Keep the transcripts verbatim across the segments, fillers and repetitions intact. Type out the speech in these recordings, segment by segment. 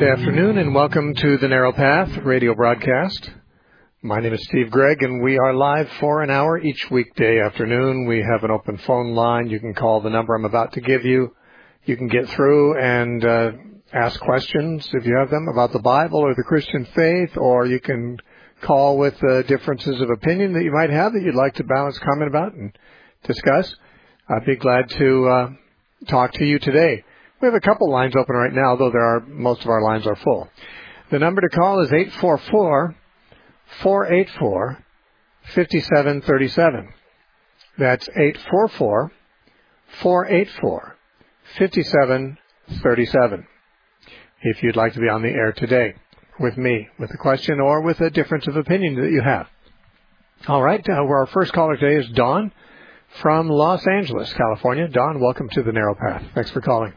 afternoon and welcome to the Narrow Path radio broadcast. My name is Steve Gregg and we are live for an hour each weekday afternoon. We have an open phone line. You can call the number I'm about to give you. You can get through and uh, ask questions if you have them about the Bible or the Christian faith, or you can call with uh, differences of opinion that you might have that you'd like to balance comment about and discuss. I'd be glad to uh, talk to you today. We have a couple lines open right now, though there are most of our lines are full. The number to call is eight four four, four eight four, five seven three seven. That's eight four four, four eight four, five seven three seven. If you'd like to be on the air today with me, with a question or with a difference of opinion that you have. All right, uh, our first caller today is Don from Los Angeles, California. Don, welcome to the Narrow Path. Thanks for calling.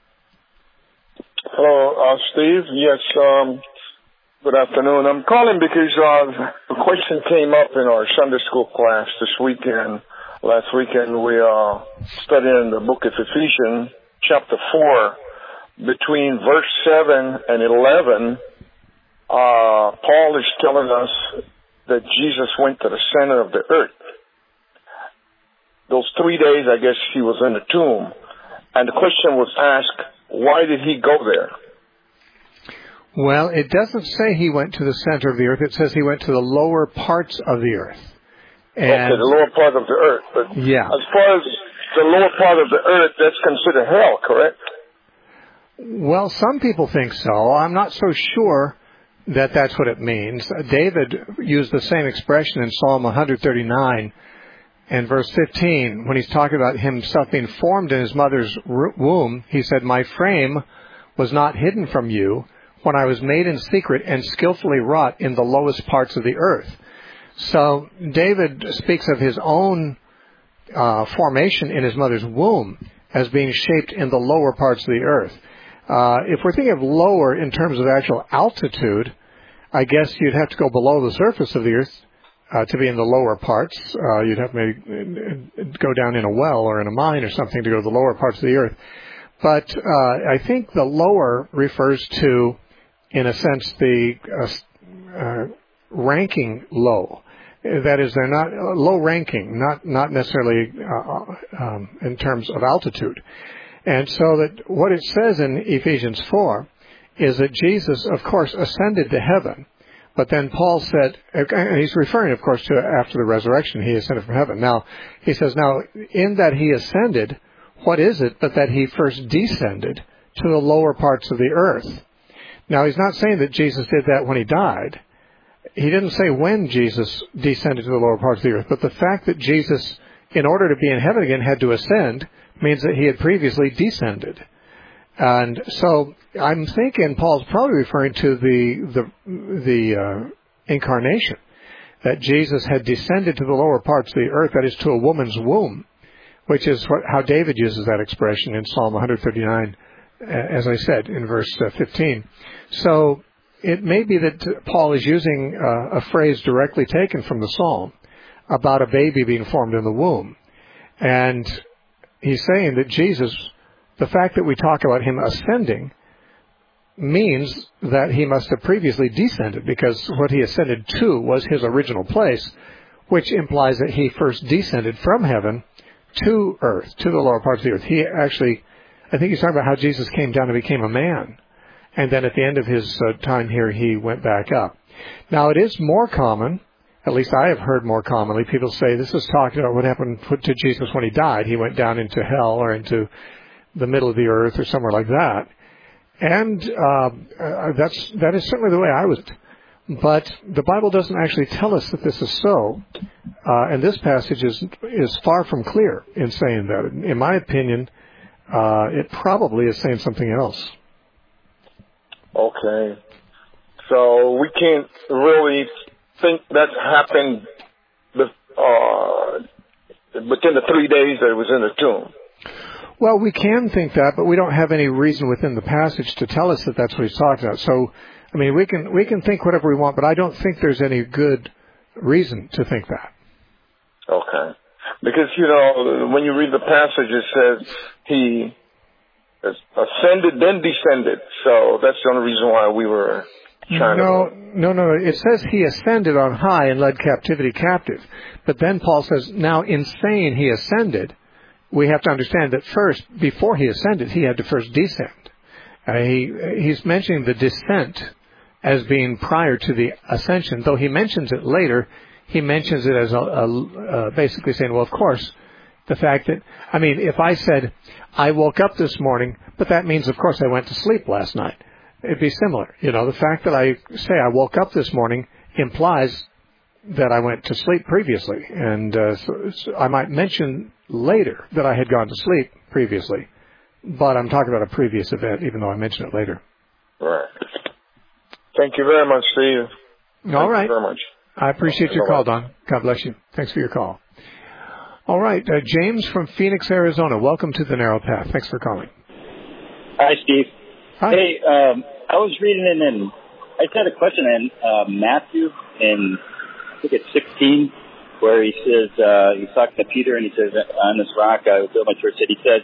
Hello, uh, Steve. Yes, um, good afternoon. I'm calling because uh, a question came up in our Sunday school class this weekend. Last weekend we uh, studied the book of Ephesians, chapter four. Between verse seven and eleven, uh, Paul is telling us that Jesus went to the center of the earth. Those three days, I guess, he was in the tomb. And the question was asked, why did he go there? Well, it doesn't say he went to the center of the earth. It says he went to the lower parts of the earth. And okay, the lower part of the earth. But yeah. As far as the lower part of the earth, that's considered hell, correct? Well, some people think so. I'm not so sure that that's what it means. David used the same expression in Psalm one thirty-nine and verse fifteen, when he's talking about himself being formed in his mother's womb. He said, "My frame was not hidden from you when I was made in secret and skillfully wrought in the lowest parts of the earth." So David speaks of his own uh, formation in his mother's womb as being shaped in the lower parts of the earth. Uh, if we're thinking of lower in terms of actual altitude, I guess you'd have to go below the surface of the earth uh, to be in the lower parts. Uh, you'd have to maybe go down in a well or in a mine or something to go to the lower parts of the earth. But uh, I think the lower refers to, in a sense, the uh, uh, ranking low. That is, they're not uh, low ranking, not not necessarily uh, um, in terms of altitude. And so that what it says in Ephesians four is that Jesus, of course, ascended to heaven. But then Paul said, and he's referring, of course, to after the resurrection, he ascended from heaven. Now, he says, now, in that he ascended, what is it but that he first descended to the lower parts of the earth? Now, he's not saying that Jesus did that when he died. He didn't say when Jesus descended to the lower parts of the earth. But the fact that Jesus, in order to be in heaven again, had to ascend means that he had previously descended. And so I'm thinking Paul's probably referring to the the the uh, incarnation, that Jesus had descended to the lower parts of the earth, that is, to a woman's womb, which is what, how David uses that expression in Psalm one thirty-nine, as I said, in verse fifteen. So it may be that Paul is using uh, a phrase directly taken from the Psalm about a baby being formed in the womb. And he's saying that Jesus, the fact that we talk about him ascending, means that he must have previously descended, because what he ascended to was his original place, which implies that he first descended from heaven to earth, to the lower parts of the earth. He actually, I think he's talking about how Jesus came down and became a man, and then at the end of his uh, time here, he went back up. Now, it is more common, at least I have heard more commonly, people say this is talking about what happened to Jesus when he died. He went down into hell or into the middle of the earth or somewhere like that. And uh, that's that is certainly the way I was. But the Bible doesn't actually tell us that this is so. Uh, and this passage is is far from clear in saying that. In my opinion, uh, it probably is saying something else. Okay. So we can't really think that happened uh, within the three days that it was in the tomb. Well, we can think that, but we don't have any reason within the passage to tell us that that's what he's talking about. So, I mean, we can we can think whatever we want, but I don't think there's any good reason to think that. Okay. Because, you know, when you read the passage, it says he ascended, then descended. So that's the only reason why we were trying no, to... No, no, no. It says he ascended on high and led captivity captive. But then Paul says, now in saying he ascended, we have to understand that first, before he ascended, he had to first descend. Uh, he, he's mentioning the descent as being prior to the ascension, though he mentions it later. He mentions it as a, a, uh, basically saying, well, of course, the fact that, I mean, if I said, I woke up this morning, but that means, of course, I went to sleep last night. It'd be similar. You know, the fact that I say I woke up this morning implies that I went to sleep previously. And uh, so, so I might mention later that I had gone to sleep previously, but I'm talking about a previous event, even though I mentioned it later. Right. Thank you very much, Steve. All Thank right. you very much. I appreciate your call, Don. God bless you. Thanks for your call. All right. Uh, James from Phoenix, Arizona. Welcome to the Narrow Path. Thanks for calling. Hi, Steve. Hi. Hey, um, I was reading in, and I just had a question in uh, Matthew, in I think it's sixteen, where he says, uh, he's talking to Peter, and he says, on this rock I will build my church. He says,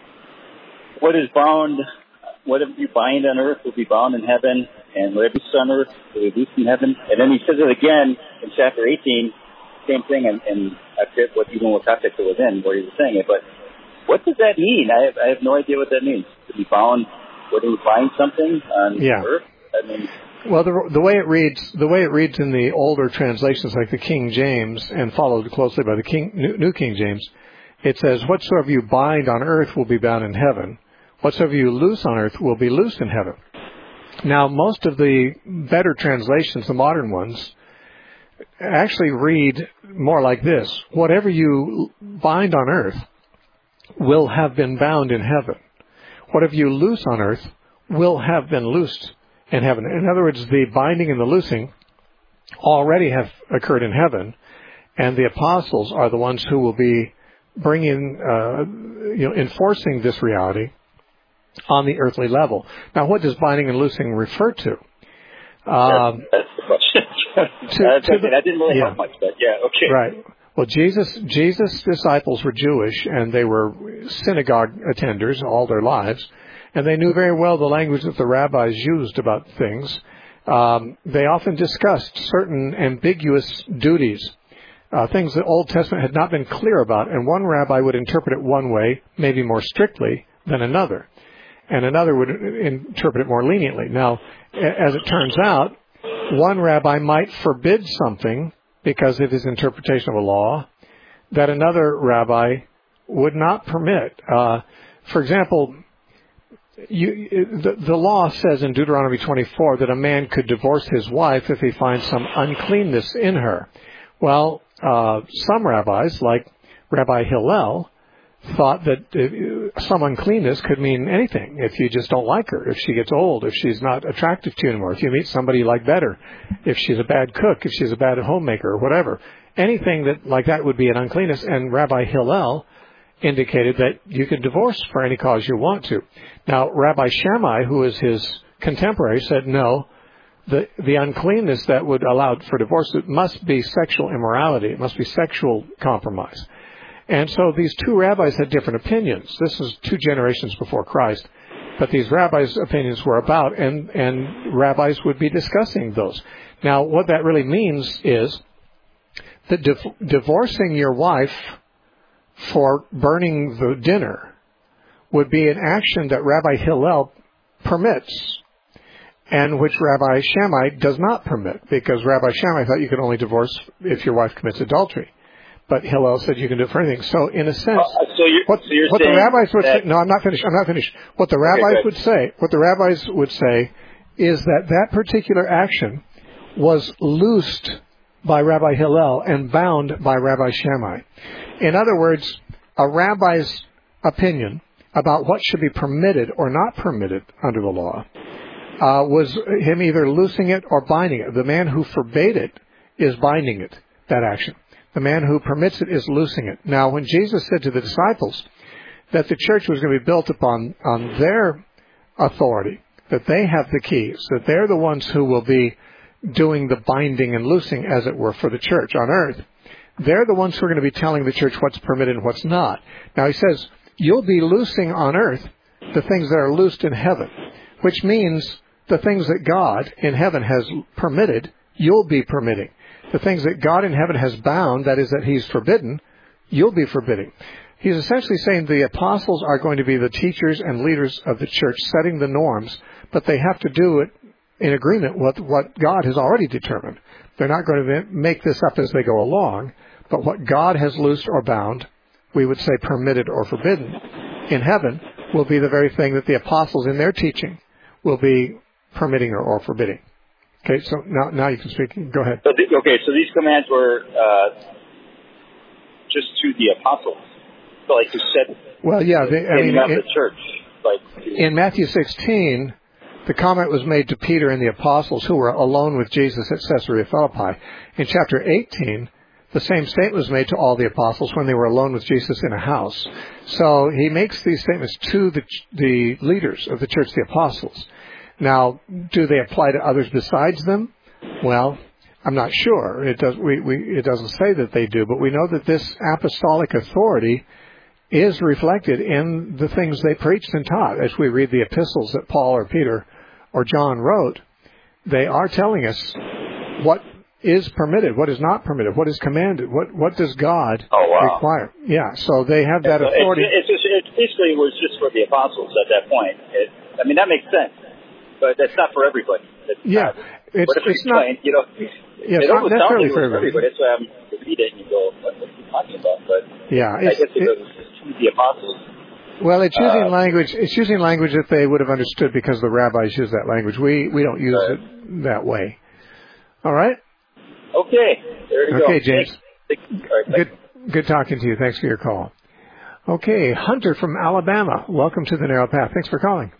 what is bound, whatever you bind on earth will be bound in heaven, and whatever you loose on earth will be loosed in heaven. And then he says it again in chapter eighteen, same thing, and, and I forget what even what context it was in, where he was saying it, but what does that mean? I have, I have no idea what that means. To be bound, whether you find something on yeah. earth? I mean, well, the, the way it reads, the way it reads in the older translations, like the King James, and followed closely by the King, New, New King James, it says, "Whatsoever you bind on earth will be bound in heaven; whatsoever you loose on earth will be loosed in heaven." Now, most of the better translations, the modern ones, actually read more like this: "Whatever you bind on earth will have been bound in heaven. Whatever you loose on earth will have been loosed in heaven." In other words, the binding and the loosing already have occurred in heaven, and the apostles are the ones who will be bringing, uh, you know, enforcing this reality on the earthly level. Now, what does binding and loosing refer to? Um, that's, that's the question. to, that's to the, the, I didn't really yeah. have much, but yeah, okay. Right. Well, Jesus, Jesus' disciples were Jewish, and they were synagogue attenders all their lives, and they knew very well the language that the rabbis used about things. Um, they often discussed certain ambiguous duties, uh, things the Old Testament had not been clear about, and one rabbi would interpret it one way, maybe more strictly than another, and another would interpret it more leniently. Now, as it turns out, one rabbi might forbid something because of his interpretation of a law that another rabbi would not permit. Uh, for example, you, the, the law says in Deuteronomy twenty-four that a man could divorce his wife if he finds some uncleanness in her. Well, uh, some rabbis, like Rabbi Hillel, thought that uh, some uncleanness could mean anything. If you just don't like her, if she gets old, if she's not attractive to you anymore, if you meet somebody you like better, if she's a bad cook, if she's a bad homemaker, or whatever. Anything that like that would be an uncleanness. And Rabbi Hillel indicated that you could divorce for any cause you want to. Now, Rabbi Shammai, who is his contemporary, said no. The, the uncleanness that would allow for divorce, it must be sexual immorality. It must be sexual compromise. And so these two rabbis had different opinions. This is two generations before Christ. But these rabbis' opinions were about, and, and rabbis would be discussing those. Now, what that really means is that div- divorcing your wife for burning the dinner would be an action that Rabbi Hillel permits, and which Rabbi Shammai does not permit, because Rabbi Shammai thought you could only divorce if your wife commits adultery. But Hillel said you can do it for anything. So, in a sense, uh, so you're, what, so you're what the rabbis would that... say, no, I'm not finished, I'm not finished. What the rabbis okay, would say, what the rabbis would say is that that particular action was loosed by Rabbi Hillel and bound by Rabbi Shammai. In other words, a rabbi's opinion about what should be permitted or not permitted under the law uh, was him either loosing it or binding it. The man who forbade it is binding it, that action. The man who permits it is loosing it. Now, when Jesus said to the disciples that the church was going to be built upon on their authority, that they have the keys, that they're the ones who will be doing the binding and loosing, as it were, for the church on earth, they're the ones who are going to be telling the church what's permitted and what's not. Now, he says, you'll be loosing on earth the things that are loosed in heaven, which means the things that God in heaven has permitted, you'll be permitting. The things that God in heaven has bound, that is, that he's forbidden, you'll be forbidding. He's essentially saying the apostles are going to be the teachers and leaders of the church, setting the norms, but they have to do it in agreement with what God has already determined. They're not going to make this up as they go along, but what God has loosed or bound, we would say permitted or forbidden, in heaven will be the very thing that the apostles in their teaching will be permitting or, or forbidding. Okay, so now now you can speak. Go ahead. So the, okay, so these commands were uh, just to the apostles. So like you said, well, yeah, they, I mean, in in, the church. Like in Matthew sixteen, the comment was made to Peter and the apostles who were alone with Jesus at Caesarea Philippi. In chapter eighteen, the same statement was made to all the apostles when they were alone with Jesus in a house. So he makes these statements to the, the leaders of the church, the apostles. Now, do they apply to others besides them? Well, I'm not sure. It does. We, we, it doesn't say that they do, but we know that this apostolic authority is reflected in the things they preached and taught. As we read the epistles that Paul or Peter or John wrote, they are telling us what is permitted, what is not permitted, what is commanded, what what does God oh, wow. require. Yeah, so they have that so authority. It's, it's, just, it basically was just for the apostles at that point. It, I mean, that makes sense, but that's not for everybody. It's yeah, not, it's, it's not, explain, you know, yeah, it's it not necessarily like for everybody. But it's, um, you read it and you go, what, what are you talking about? But yeah, I guess it, it, it was just to the apostles. Well, it's using uh, language. It's using language that they would have understood because the rabbis use that language. We we don't use right. it that way. All right. Okay. There you okay, go. James. Thanks. Thanks. All right, good good talking to you. Thanks for your call. Okay, Hunter from Alabama. Welcome to the Narrow Path. Thanks for calling.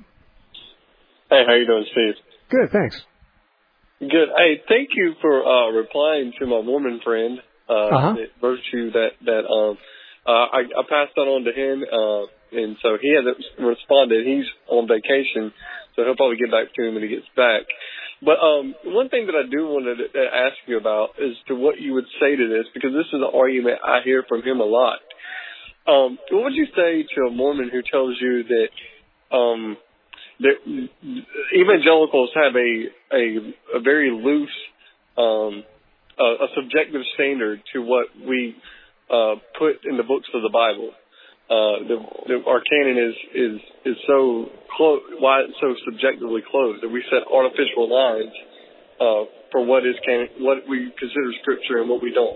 Hey, how you doing, Steve? Good, thanks. Good. Hey, thank you for uh, replying to my Mormon friend. Uh, uh-huh. that virtue that that um uh, I, I passed that on to him, uh, and so he hasn't responded. He's on vacation, so he'll probably get back to him when he gets back. But um, one thing that I do want to ask you about is to what you would say to this, because this is an argument I hear from him a lot. Um, what would you say to a Mormon who tells you that um, that evangelicals have a a, a very loose, um, a, a subjective standard to what we uh, put in the books of the Bible? Uh, the, the, our canon is, is, is so close, why it's so subjectively closed that we set artificial lines, uh, for what is canon, what we consider scripture and what we don't.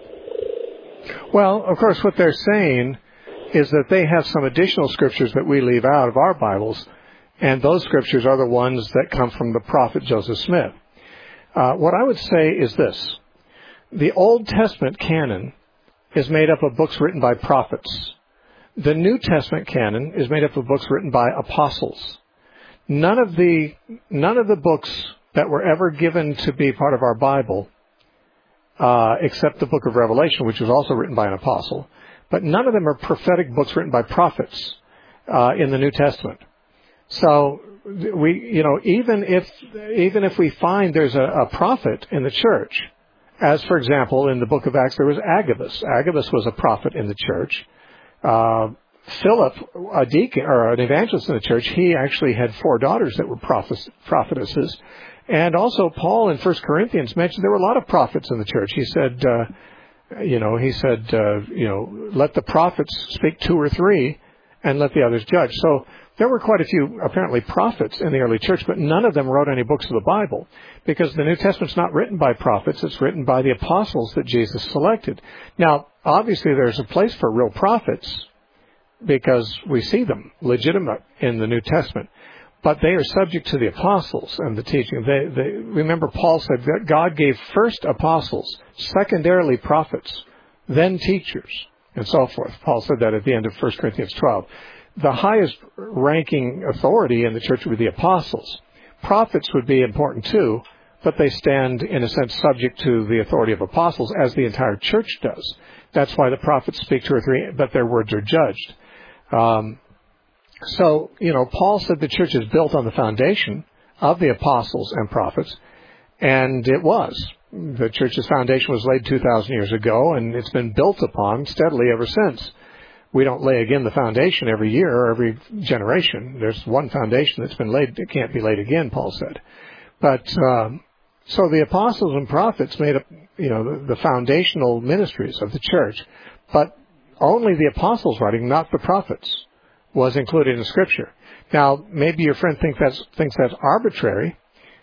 Well, of course, what they're saying is that they have some additional scriptures that we leave out of our Bibles, and those scriptures are the ones that come from the prophet Joseph Smith. Uh, what I would say is this. The Old Testament canon is made up of books written by prophets. The New Testament canon is made up of books written by apostles. None of the none of the books that were ever given to be part of our Bible, uh, except the book of Revelation, which was also written by an apostle, but none of them are prophetic books written by prophets uh, in the New Testament. So we, you know, even if even if we find there's a, a prophet in the church, as for example in the book of Acts there was Agabus. Agabus was a prophet in the church. Uh, Philip, a deacon or an evangelist in the church, he actually had four daughters that were prophes- prophetesses. And also Paul in First Corinthians mentioned there were a lot of prophets in the church. He said, uh, you know, he said, uh, you know, let the prophets speak two or three and let the others judge. So there were quite a few apparently prophets in the early church, but none of them wrote any books of the Bible because the New Testament's not written by prophets. It's written by the apostles that Jesus selected. Now, obviously there's a place for real prophets because we see them legitimate in the New Testament, but they are subject to the apostles and the teaching. They, they, remember Paul said that God gave first apostles, secondarily prophets, then teachers, and so forth. Paul said that at the end of First Corinthians twelve. The highest ranking authority in the church would be the apostles. Prophets would be important too, but they stand, in a sense, subject to the authority of apostles, as the entire church does. That's why the prophets speak two or three, but their words are judged. Um, so, you know, Paul said the church is built on the foundation of the apostles and prophets, and it was. The church's foundation was laid two thousand years ago, and it's been built upon steadily ever since. we don't lay again the foundation every year or every generation. There's one foundation that's been laid that can't be laid again, Paul said. But um, so the apostles and prophets made up, you know, the, the foundational ministries of the church, but only the apostles' writing, not the prophets, was included in Scripture. Now, maybe your friend think that's, thinks that's arbitrary,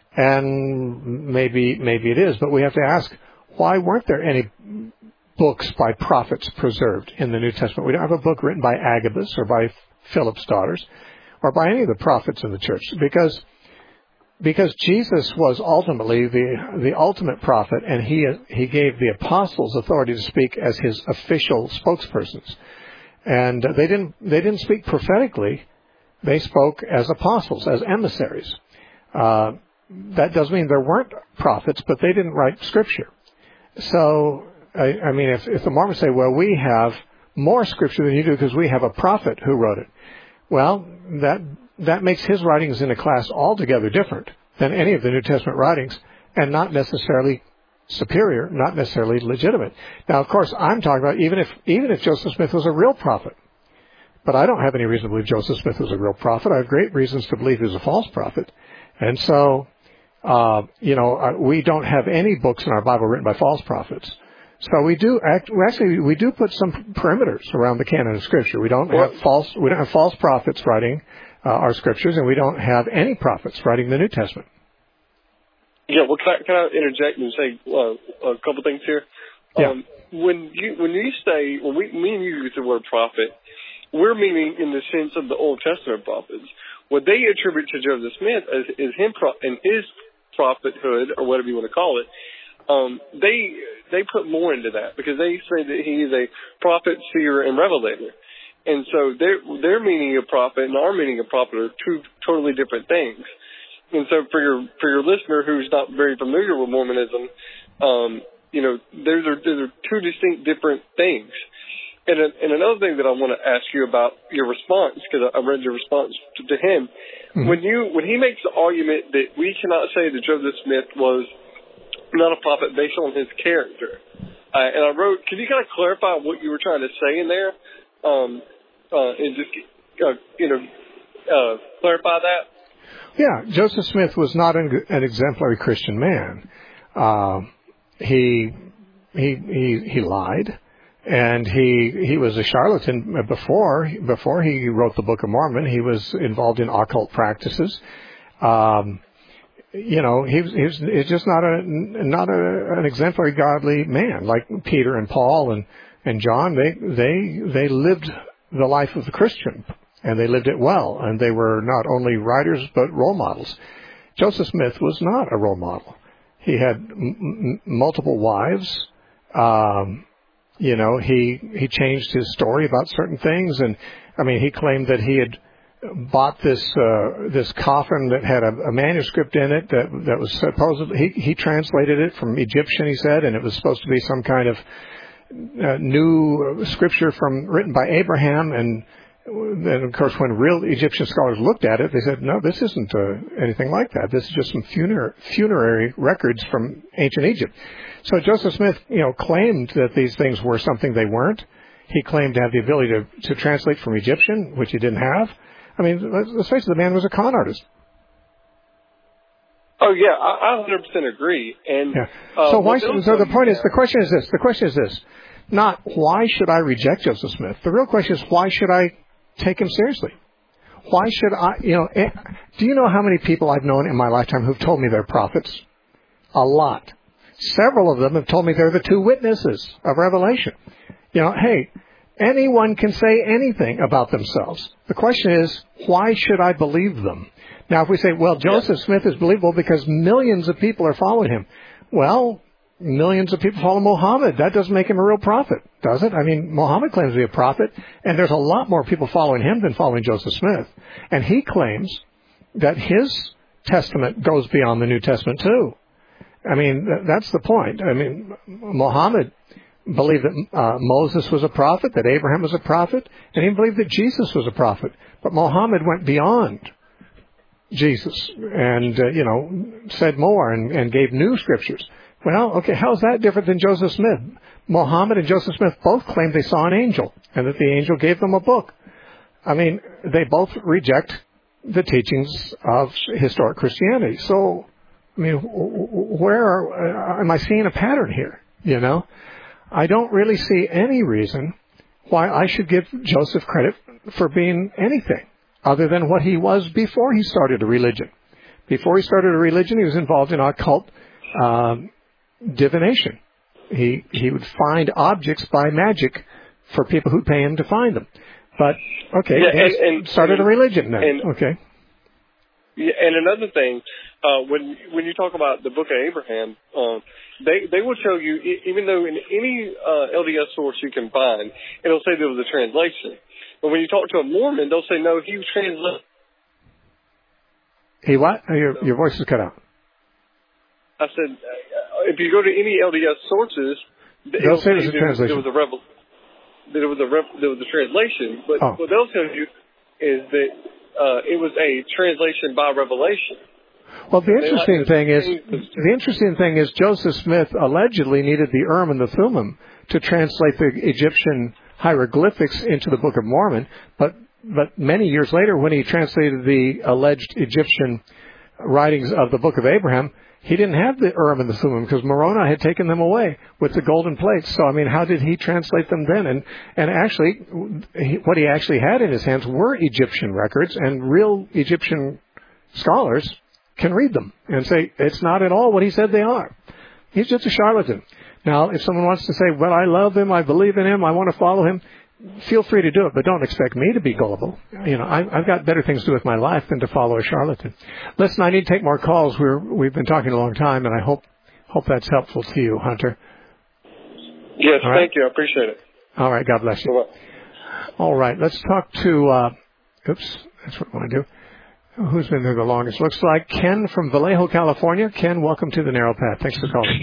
and maybe maybe it is, but we have to ask, why weren't there any books by prophets preserved in the New Testament? We don't have a book written by Agabus or by Philip's daughters or by any of the prophets in the church, because because Jesus was ultimately the the ultimate prophet, and he he gave the apostles authority to speak as his official spokespersons. And they didn't they didn't speak prophetically. They spoke as apostles, as emissaries. Uh, that doesn't mean there weren't prophets, but they didn't write Scripture. So, I, I mean, if, if the Mormons say, well, we have more Scripture than you do because we have a prophet who wrote it, well, that that makes his writings in a class altogether different than any of the New Testament writings, and not necessarily superior, not necessarily legitimate. Now, of course, I'm talking about even if even if Joseph Smith was a real prophet. But I don't have any reason to believe Joseph Smith was a real prophet. I have great reasons to believe he was a false prophet. And so, uh, you know, we don't have any books in our Bible written by false prophets. So we do act, we actually, we do put some perimeters around the canon of Scripture. We don't have false, we don't have false prophets writing uh, our Scriptures, and we don't have any prophets writing the New Testament. Yeah, well, can I, can I interject and say uh, a couple things here? Yeah. Um, when you when you say, when we, me and you use the word prophet, we're meaning in the sense of the Old Testament prophets. What they attribute to Joseph Smith is, is him pro- and his prophethood, or whatever you want to call it. Um, they they put more into that because they say that he is a prophet, seer, and revelator. And so their their meaning of prophet and our meaning of prophet are two totally different things. And so for your for your listener who's not very familiar with Mormonism, um, you know, those are those are two distinct different things. And, and another thing that I want to ask you about your response, because I read your response to, to him, mm-hmm. when you when he makes the argument that we cannot say that Joseph Smith was not a prophet based on his character, uh, and I wrote, can you kind of clarify what you were trying to say in there, um, uh, and just uh, you know uh, clarify that? Yeah, Joseph Smith was not an, an exemplary Christian man. Uh, he he he he lied. And he he was a charlatan before before he wrote the Book of Mormon. He was involved in occult practices. Um, you know, he was, he was he's just not a not a, an exemplary godly man like Peter and Paul and, and John. They they they lived the life of the Christian, and they lived it well. And they were not only writers but role models. Joseph Smith was not a role model. He had m- m- multiple wives. Um, You know, he he changed his story about certain things, and I mean, he claimed that he had bought this uh, this coffin that had a, a manuscript in it that that was supposedly he he translated it from Egyptian, he said, and it was supposed to be some kind of uh, new scripture from written by Abraham. And then, of course, when real Egyptian scholars looked at it, they said, no, this isn't uh, anything like that. This is just some funer- funerary records from ancient Egypt. So Joseph Smith, you know, claimed that these things were something they weren't. He claimed to have the ability to, to translate from Egyptian, which he didn't have. I mean, let's face it, the man was a con artist. Oh, yeah, I, I one hundred percent agree. And yeah. uh, so why? So the point yeah. is, the question is this. The question is this. Not why should I reject Joseph Smith? The real question is why should I take him seriously? Why should I, you know, do you know how many people I've known in my lifetime who've told me they're prophets? A lot. Several of them have told me they're the two witnesses of Revelation. You know, hey, anyone can say anything about themselves. The question is, why should I believe them? Now, if we say, well, Joseph yeah. Smith is believable because millions of people are following him. Well, millions of people follow Muhammad. That doesn't make him a real prophet, does it? I mean, Muhammad claims to be a prophet, and there's a lot more people following him than following Joseph Smith. And he claims that his testament goes beyond the New Testament, too. I mean, that's the point. I mean, Muhammad believed that uh, Moses was a prophet, that Abraham was a prophet, and he believed that Jesus was a prophet. But Muhammad went beyond Jesus and, uh, you know, said more and, and gave new scriptures. Well, okay, how's that different than Joseph Smith? Muhammad and Joseph Smith both claimed they saw an angel and that the angel gave them a book. I mean, they both reject the teachings of historic Christianity. So, I mean, where are, am I seeing a pattern here? You know, I don't really see any reason why I should give Joseph credit for being anything other than what he was before he started a religion. Before he started a religion, he was involved in occult um, divination. He he would find objects by magic for people who'd pay him to find them. But, okay, yeah, and, and, and started a religion then. And, okay. Yeah, and another thing, uh, when when you talk about the Book of Abraham, um, they they will show you, even though in any uh, L D S source you can find, it'll say there was a translation. But when you talk to a Mormon, they'll say, no, he was translated. He what? Your, your voice is cut out. I said, if you go to any L D S sources, they'll say there's a there, translation. There was a revel, there was a rev, there was a translation, but oh. what they'll tell you is that uh, it was a translation by revelation. Well, the interesting thing is, the interesting thing is, Joseph Smith allegedly needed the Urim and the Thummim to translate the Egyptian hieroglyphics into the Book of Mormon, but but many years later, when he translated the alleged Egyptian writings of the Book of Abraham, he didn't have the Urim and the Thummim because Moroni had taken them away with the golden plates. So, I mean, how did he translate them then? And and actually, he, what he actually had in his hands were Egyptian records, and real Egyptian scholars can read them and say, it's not at all what he said they are. He's just a charlatan. Now, if someone wants to say, well, I love him, I believe in him, I want to follow him, feel free to do it, but don't expect me to be gullible. You know, I, I've got better things to do with my life than to follow a charlatan. Listen, I need to take more calls. We're, we've been talking a long time, and I hope hope that's helpful to you, Hunter. Yes, All right? Thank you. I appreciate it. All right, God bless you. Bye-bye. All right, let's talk to, uh, oops, that's what I want to do. Who's been there the longest? Looks like Ken from Vallejo, California. Ken, welcome to the Narrow Path. Thanks for calling.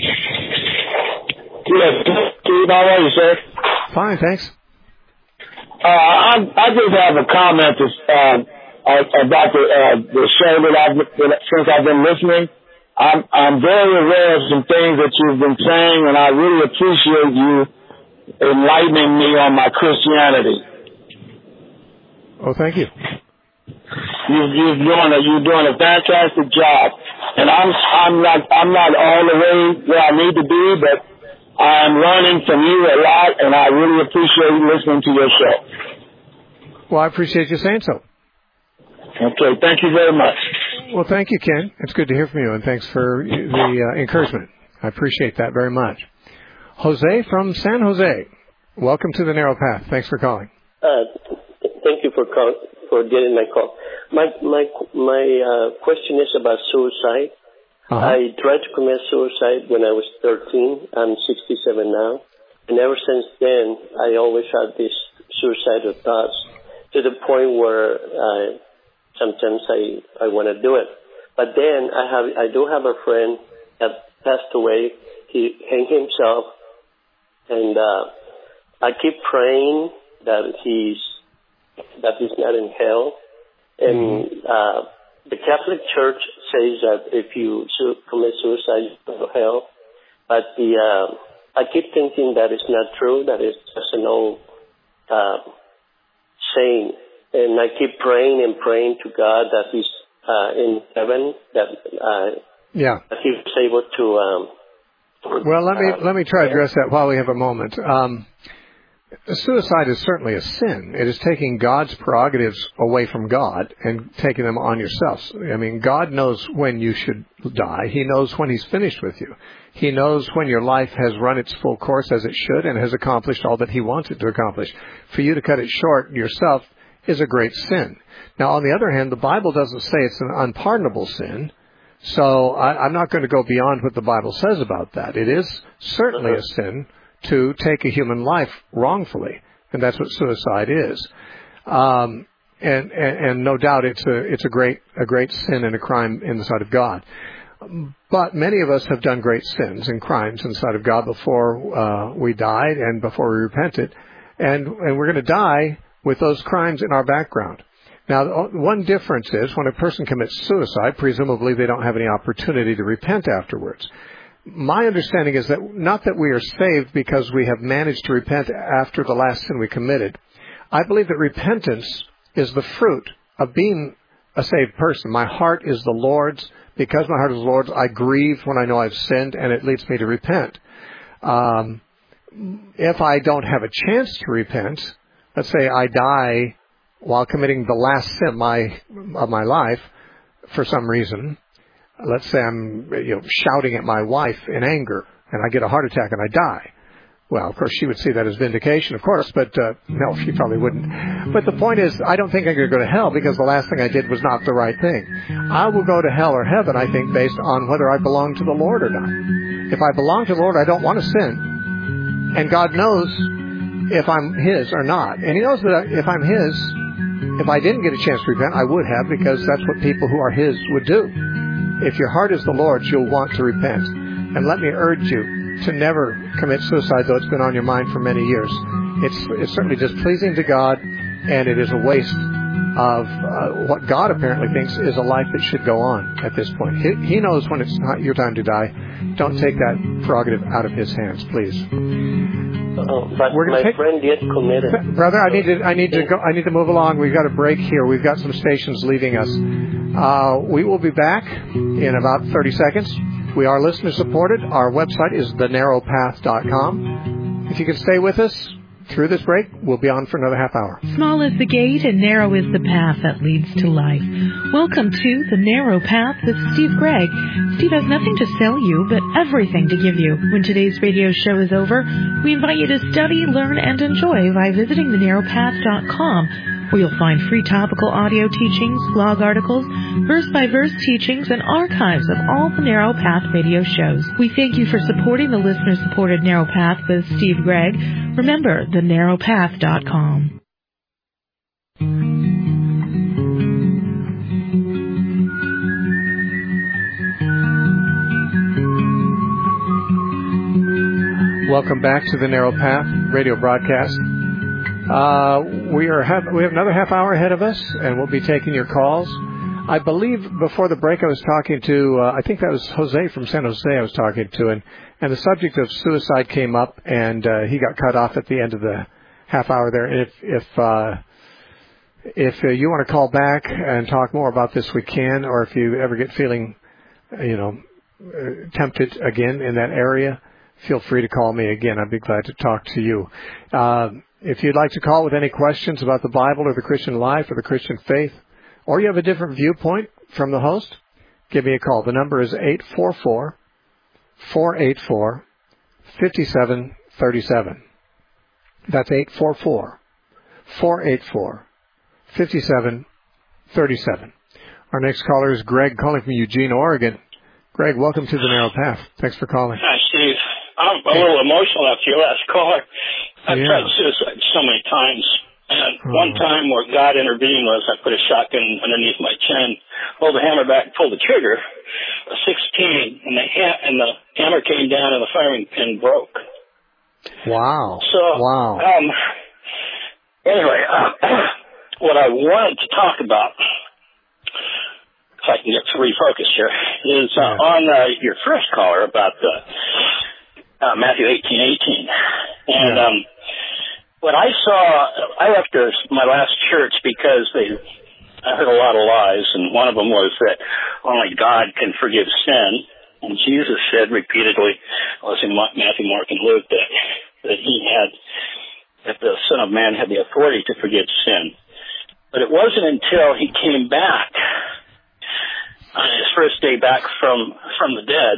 Yes, Steve, how are you, sir? Fine, thanks. Uh, I, I just have a comment to, uh, about the, uh, the show that I've, that since I've been listening. I'm, I'm very aware of some things that you've been saying, and I really appreciate you enlightening me on my Christianity. Oh, thank you. You, you're doing a, you're doing a fantastic job, and I'm, I'm not, I'm not all the way where I need to be, but I'm learning from you a lot, and I really appreciate listening to your show. Well, I appreciate you saying so. Okay, thank you very much. Well, thank you, Ken. It's good to hear from you, and thanks for the uh, encouragement. I appreciate that very much. Jose from San Jose, welcome to the Narrow Path. Thanks for calling. Uh, thank you for call, for getting my call. My my my uh, question is about suicide. Uh-huh. I tried to commit suicide when I was thirteen. I'm sixty-seven now. And ever since then, I always had these suicidal thoughts to the point where uh, sometimes I, I want to do it. But then I have I do have a friend that passed away. He hanged himself. And uh, I keep praying that he's, that he's not in hell. And uh, the Catholic Church says that if you su- commit suicide, you go to hell. But the uh, I keep thinking that it's not true, that it's just an old uh, saying. And I keep praying and praying to God that he's uh, in heaven, that, uh, yeah. that he's able to... Um, well, let me uh, let me try to address that while we have a moment. Um, Suicide is certainly a sin. It is taking God's prerogatives away from God and taking them on yourself. I mean, God knows when you should die. He knows when he's finished with you. He knows when your life has run its full course as it should and has accomplished all that he wants it to accomplish. For you to cut it short yourself is a great sin. Now, on the other hand, the Bible doesn't say it's an unpardonable sin. So I, I'm not going to go beyond what the Bible says about that. It is certainly a sin to take a human life wrongfully, and that's what suicide is. Um, and, and, and no doubt it's a it's a great a great sin and a crime in the sight of God. But many of us have done great sins and crimes in the sight of God before uh, we died and before we repented, and and we're going to die with those crimes in our background. Now, one difference is when a person commits suicide, presumably they don't have any opportunity to repent afterwards. my understanding is that not that we are saved because we have managed to repent after the last sin we committed. I believe that repentance is the fruit of being a saved person. My heart is the Lord's. Because my heart is the Lord's, I grieve when I know I've sinned, and it leads me to repent. Um, if I don't have a chance to repent, let's say I die while committing the last sin of my, of my life for some reason. Let's say I'm you know, shouting at my wife in anger, and I get a heart attack and I die. Well, of course, she would see that as vindication, of course, but uh, no, she probably wouldn't. But the point is, I don't think I'm going to go to hell because the last thing I did was not the right thing. I will go to hell or heaven, I think, based on whether I belong to the Lord or not. If I belong to the Lord, I don't want to sin. And God knows if I'm His or not. And He knows that if I'm His, if I didn't get a chance to repent, I would have, because that's what people who are His would do. If your heart is the Lord's, you'll want to repent. And let me urge you to never commit suicide, though it's been on your mind for many years. It's, it's certainly displeasing to God, and it is a waste of uh, what God apparently thinks is a life that should go on at this point. He, he knows when it's not your time to die. Don't take that prerogative out of His hands, please. Oh, but We're my take, friend yet committed. Brother, I need to I need to go. I need to move along. We've got a break here. We've got some stations leaving us. Uh, we will be back in about thirty seconds. We are listener supported. Our website is the narrow path dot com. If you can stay with us through this break, we'll be on for another half hour. Small is the gate and narrow is the path that leads to life. Welcome to The Narrow Path with Steve Gregg. Steve has nothing to sell you, but everything to give you. When today's radio show is over, we invite you to study, learn, and enjoy by visiting the narrow path dot com, where you'll find free topical audio teachings, blog articles, verse-by-verse teachings, and archives of all the Narrow Path radio shows. We thank you for supporting the listener-supported Narrow Path with Steve Gregg. Remember, the narrow path dot com. Welcome back to the Narrow Path radio broadcast. Uh, we are have we have another half hour ahead of us, and we'll be taking your calls. I believe before the break I was talking to, uh, I think that was Jose from San Jose I was talking to, and, and the subject of suicide came up, and uh, he got cut off at the end of the half hour there. And if if uh, if uh, you want to call back and talk more about this, we can. Or if you ever get feeling, you know, uh, tempted again in that area, feel free to call me again. I'd be glad to talk to you. Uh, if you'd like to call with any questions about the Bible or the Christian life or the Christian faith, or you have a different viewpoint from the host, give me a call. The number is eight four four, four eight four, five seven three seven. That's eight four four, four eight four, five seven three seven. Our next caller is Greg, calling from Eugene, Oregon. Greg, welcome to the Narrow Path. Thanks for calling. Hi, Steve. I'm a little emotional after your last caller. I've yeah. tried suicide so many times. And oh. one time where God intervened was I put a shotgun underneath my chin, pulled the hammer back, pulled the trigger. I was sixteen, and the, ha- and the hammer came down and the firing pin broke. Wow. So, wow. Um, anyway, uh, what I wanted to talk about, if I can get to refocus here, is uh, yeah. on uh, your first caller about the, uh, Matthew eighteen eighteen. And yeah. um, what I saw, I left my last church because they, I heard a lot of lies, and one of them was that only God can forgive sin. And Jesus said repeatedly, well, it's in Matthew, Mark, and Luke, that, that he had, that the Son of Man had the authority to forgive sin. But it wasn't until he came back on his first day back from, from the dead,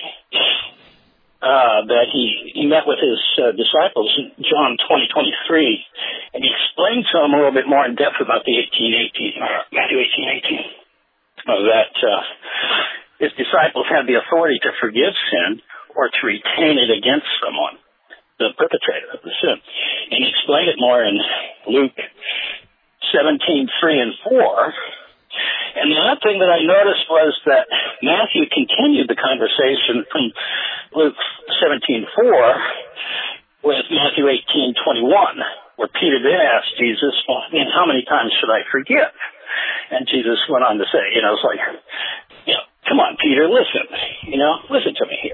Uh, that he, he met with his uh, disciples in John twenty twenty-three, and he explained to them a little bit more in depth about the eighteen eighteen, or Matthew eighteen eighteen, uh, that uh, his disciples had the authority to forgive sin or to retain it against someone, the perpetrator of the sin. And he explained it more in Luke seventeen, three and four. And the other thing that I noticed was that Matthew continued the conversation from Luke seventeen four with Matthew eighteen twenty-one, where Peter then asked Jesus, well, I mean, how many times should I forgive? And Jesus went on to say, you know, it's like, you know, come on, Peter, listen, you know, listen to me here.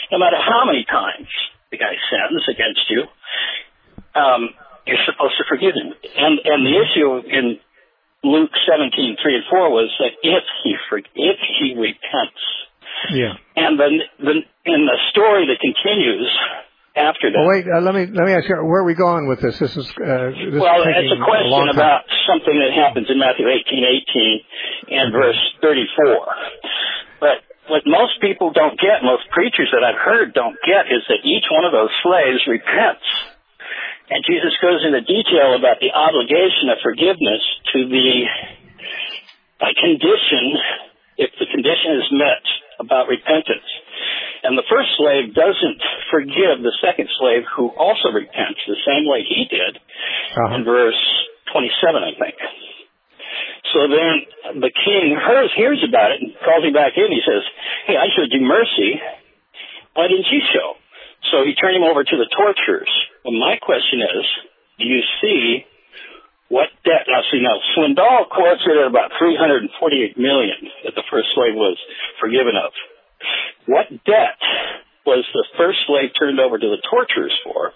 no matter how many times the guy sins against you, um, you're supposed to forgive him. And and the issue in Luke seventeen, three and four was that if he if he repents. Yeah. And then the, in the story that continues after that. Well, wait, uh, let me let me ask you, where are we going with this? This is uh, this well, is it's a question a about something that happens in Matthew eighteen eighteen and verse thirty-four. But what most people don't get, most preachers that I've heard don't get, is that each one of those slaves repents. And Jesus goes into detail about the obligation of forgiveness to the by condition, if the condition is met about repentance. And the first slave doesn't forgive the second slave who also repents the same way he did uh-huh. in verse twenty-seven, I think. So then the king hears, hears about it and calls him back in. He says, hey, I showed you mercy. Why didn't you show? So he turned him over to the torturers. And my question is, do you see what debt? Now, see, now, Swindoll quotes it at about three hundred forty-eight million dollars that the first slave was forgiven of. What debt was the first slave turned over to the torturers for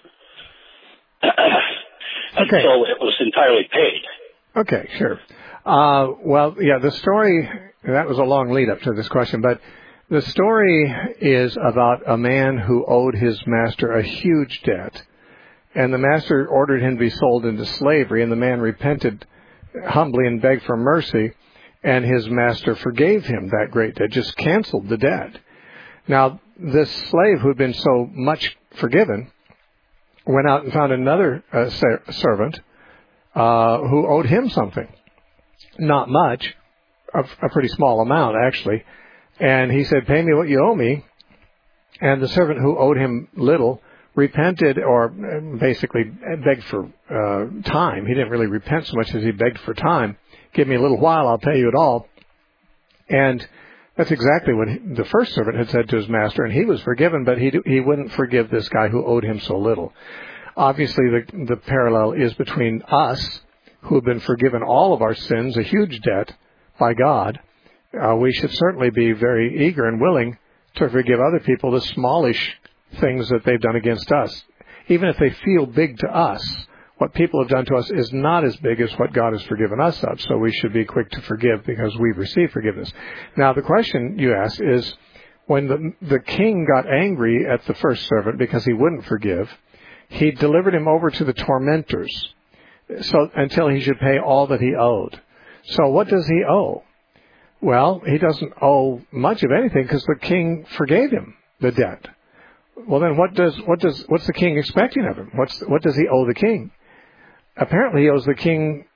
okay. until it was entirely paid? Okay, sure. Uh, well, yeah, the story, that was a long lead up to this question, but the story is about a man who owed his master a huge debt, and the master ordered him to be sold into slavery, and the man repented humbly and begged for mercy, and his master forgave him that great debt, just canceled the debt. Now, this slave who had been so much forgiven went out and found another uh, ser- servant uh, who owed him something. Not much, a, a pretty small amount, actually. And he said, pay me what you owe me. And the servant who owed him little repented, or basically begged for uh, time. He didn't really repent so much as he begged for time. Give me a little while, I'll pay you it all. And that's exactly what he, the first servant had said to his master, and he was forgiven, but he he wouldn't forgive this guy who owed him so little. Obviously, the, the parallel is between us, who have been forgiven all of our sins, a huge debt by God. Uh, we should certainly be very eager and willing to forgive other people the smallish things that they've done against us. Even if they feel big to us, what people have done to us is not as big as what God has forgiven us of, so we should be quick to forgive because we've received forgiveness. Now, the question you ask is, when the, the king got angry at the first servant because he wouldn't forgive, he delivered him over to the tormentors, so until he should pay all that he owed. So what does he owe? Well, he doesn't owe much of anything because the king forgave him the debt. Well, then what does what does what's the king expecting of him? What's what does he owe the king? Apparently, he owes the king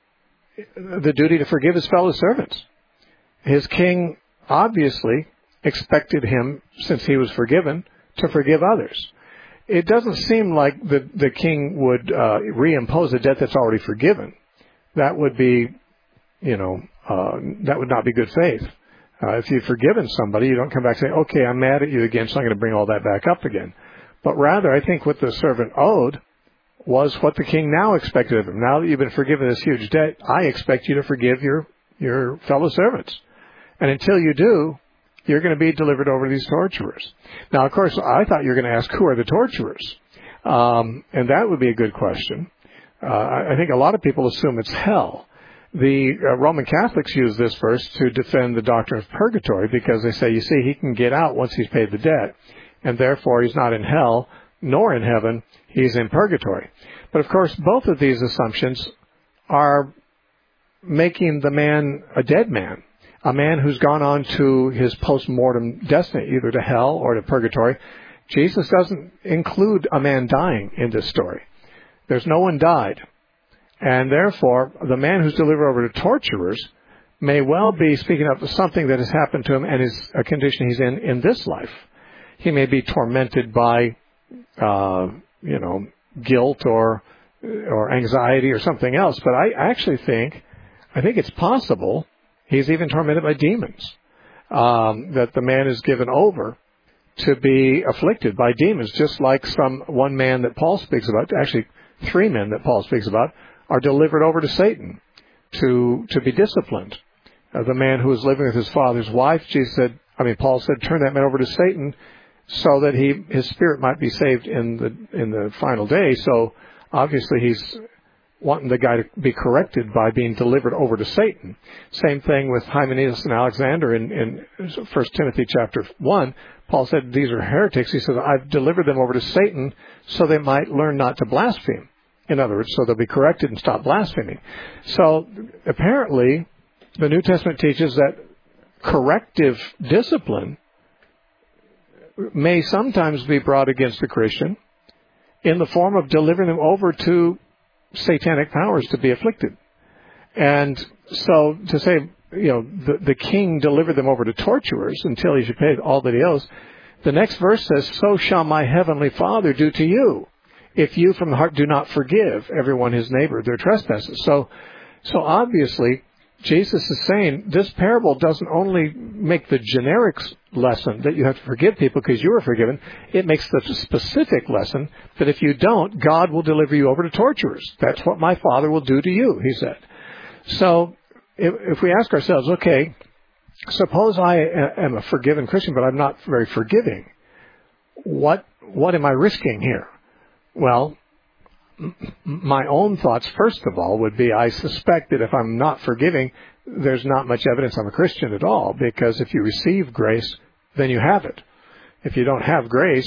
the duty to forgive his fellow servants. His king obviously expected him, since he was forgiven, to forgive others. It doesn't seem like the the king would uh, reimpose a debt that's already forgiven. That would be, you know, uh, that would not be good faith. Uh, if you've forgiven somebody, you don't come back and say, okay, I'm mad at you again, so I'm going to bring all that back up again. But rather, I think what the servant owed was what the king now expected of him. Now that you've been forgiven this huge debt, I expect you to forgive your, your fellow servants. And until you do, you're going to be delivered over to these torturers. Now, of course, I thought you were going to ask, who are the torturers? Um, and that would be a good question. Uh, I think a lot of people assume it's hell. The uh, Roman Catholics use this verse to defend the doctrine of purgatory because they say, you see, he can get out once he's paid the debt, and therefore he's not in hell nor in heaven, he's in purgatory. But of course, both of these assumptions are making the man a dead man, a man who's gone on to his post-mortem destiny, either to hell or to purgatory. Jesus doesn't include a man dying in this story. There's no one died. And therefore, the man who's delivered over to torturers may well be speaking of something that has happened to him and is a condition he's in in this life. He may be tormented by, uh, you know, guilt or or anxiety or something else. But I actually think, I think it's possible he's even tormented by demons, um, that the man is given over to be afflicted by demons, just like some one man that Paul speaks about, actually three men that Paul speaks about, are delivered over to Satan to to be disciplined. Uh, the man who was living with his father's wife, Jesus said, I mean, Paul said, turn that man over to Satan so that he his spirit might be saved in the in the final day. So obviously he's wanting the guy to be corrected by being delivered over to Satan. Same thing with Hymenaeus and Alexander in, in First Timothy chapter one. Paul said these are heretics. He said, I've delivered them over to Satan so they might learn not to blaspheme. In other words, so they'll be corrected and stop blaspheming. So apparently the New Testament teaches that corrective discipline may sometimes be brought against the Christian in the form of delivering them over to satanic powers to be afflicted. And so to say, you know, the, the king delivered them over to torturers until he should pay all that he owes, the next verse says, so shall my heavenly Father do to you, if you from the heart do not forgive everyone his neighbor their trespasses. So, so obviously, Jesus is saying this parable doesn't only make the generic lesson that you have to forgive people because you were forgiven. It makes the specific lesson that if you don't, God will deliver you over to torturers. That's what my Father will do to you, he said. So if, if we ask ourselves, okay, suppose I am a forgiven Christian, but I'm not very forgiving. What what am I risking here? Well, my own thoughts, first of all, would be I suspect that if I'm not forgiving, there's not much evidence I'm a Christian at all, because if you receive grace, then you have it. If you don't have grace,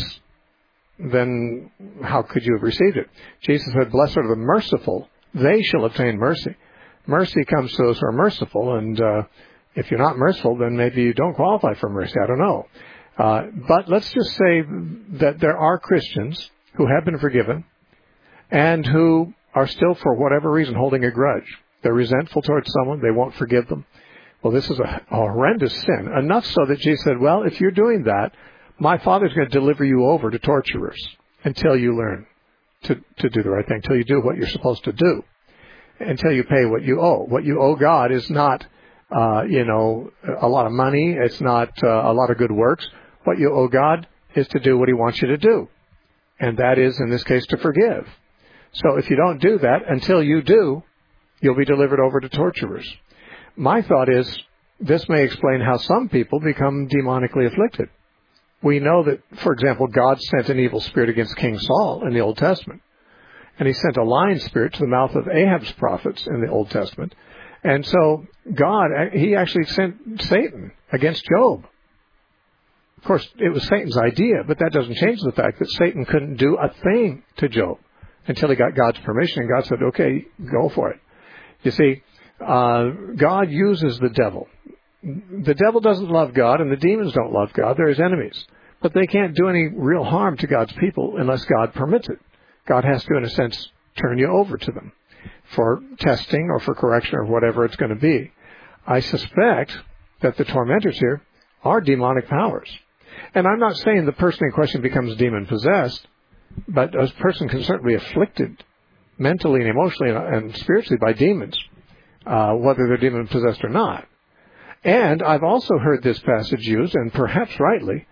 then how could you have received it? Jesus said, blessed are the merciful, they shall obtain mercy. Mercy comes to those who are merciful, and uh, if you're not merciful, then maybe you don't qualify for mercy. I don't know. Uh, but let's just say that there are Christians who have been forgiven, and who are still, for whatever reason, holding a grudge. They're resentful towards someone. They won't forgive them. Well, this is a, a horrendous sin. Enough so that Jesus said, well, if you're doing that, my Father's going to deliver you over to torturers until you learn to, to do the right thing, until you do what you're supposed to do, until you pay what you owe. What you owe God is not, uh, you know, a lot of money. It's not uh, a lot of good works. What you owe God is to do what he wants you to do. And that is, in this case, to forgive. So if you don't do that, until you do, you'll be delivered over to torturers. My thought is, this may explain how some people become demonically afflicted. We know that, for example, God sent an evil spirit against King Saul in the Old Testament. And he sent a lying spirit to the mouth of Ahab's prophets in the Old Testament. And so God, he actually sent Satan against Job. Of course, it was Satan's idea, but that doesn't change the fact that Satan couldn't do a thing to Job until he got God's permission, and God said, okay, go for it. You see, uh, God uses the devil. The devil doesn't love God, and the demons don't love God. They're his enemies. But they can't do any real harm to God's people unless God permits it. God has to, in a sense, turn you over to them for testing or for correction or whatever it's going to be. I suspect that the tormentors here are demonic powers. And I'm not saying the person in question becomes demon-possessed, but a person can certainly be afflicted mentally and emotionally and spiritually by demons, uh, whether they're demon-possessed or not. And I've also heard this passage used, and perhaps rightly,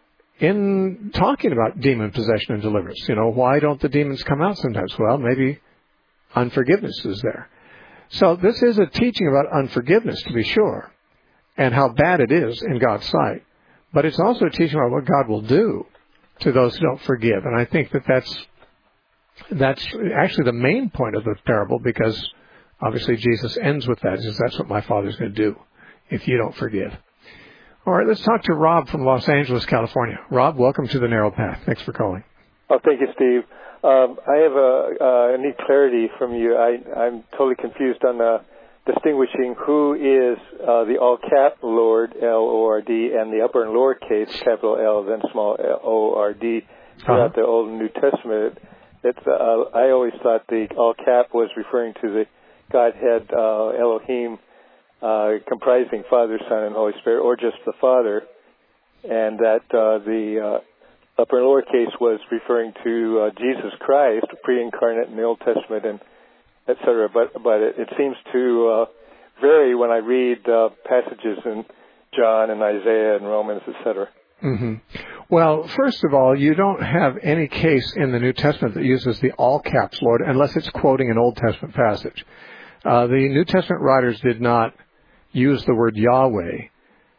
in talking about demon possession and deliverance. You know, why don't the demons come out sometimes? Well, maybe unforgiveness is there. So this is a teaching about unforgiveness, to be sure, and how bad it is in God's sight. But it's also a teaching about what God will do to those who don't forgive. And I think that that's, that's actually the main point of the parable, because obviously Jesus ends with that. He says, that's what my Father's going to do if you don't forgive. All right, let's talk to Rob from Los Angeles, California. Rob, welcome to the Narrow Path. Thanks for calling. Oh, thank you, Steve. Um, I have a, uh, I need clarity from you. I, I'm totally confused on the distinguishing who is uh, the all-cap Lord, L O R D, and the upper and lower case, capital L, then small O R D, throughout uh-huh. the Old and New Testament. It's, uh, I always thought the all-cap was referring to the Godhead, uh, Elohim, uh, comprising Father, Son, and Holy Spirit, or just the Father, and that uh, the uh, upper and lower case was referring to uh, Jesus Christ, pre-incarnate in the Old Testament, and et cetera. But, but it, it seems to uh, vary when I read uh, passages in John and Isaiah and Romans, et cetera. Mm-hmm. Well, first of all, you don't have any case in the New Testament that uses the all caps Lord unless it's quoting an Old Testament passage. Uh, the New Testament writers did not use the word Yahweh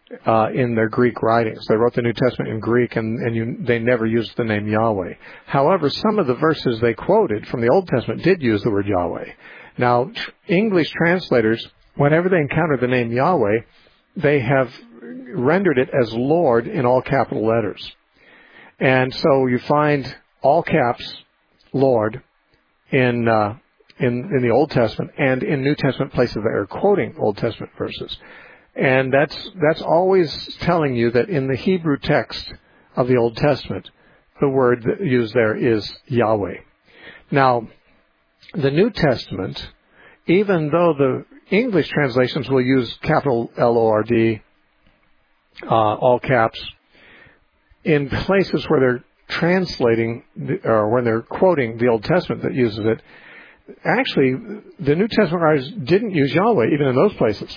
uh, in their Greek writings. They wrote the New Testament in Greek, and, and you, they never used the name Yahweh. However, some of the verses they quoted from the Old Testament did use the word Yahweh. Now, tr- English translators, whenever they encounter the name Yahweh, they have rendered it as Lord in all capital letters. And so you find all caps Lord in uh, in in the Old Testament and in New Testament places that are quoting Old Testament verses. And that's that's always telling you that in the Hebrew text of the Old Testament, the word that used there is Yahweh. Now, the New Testament, even though the English translations will use capital L O R D, uh, all caps, in places where they're translating, the, or when they're quoting the Old Testament that uses it, actually, the New Testament writers didn't use Yahweh even in those places.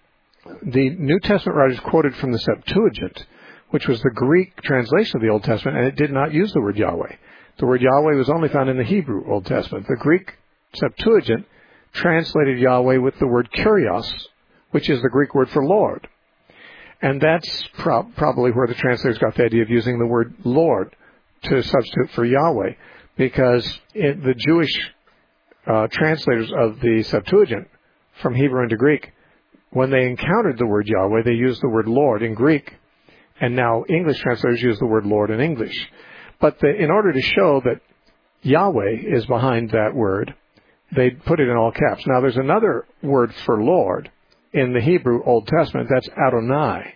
The New Testament writers quoted from the Septuagint, which was the Greek translation of the Old Testament, and it did not use the word Yahweh. The word Yahweh was only found in the Hebrew Old Testament. The Greek Septuagint translated Yahweh with the word Kyrios, which is the Greek word for Lord. And that's pro- probably where the translators got the idea of using the word Lord to substitute for Yahweh, because it, the Jewish uh, translators of the Septuagint from Hebrew into Greek, when they encountered the word Yahweh, they used the word Lord in Greek, and now English translators use the word Lord in English. But the, in order to show that Yahweh is behind that word, they put it in all caps. Now, there's another word for Lord in the Hebrew Old Testament. That's Adonai.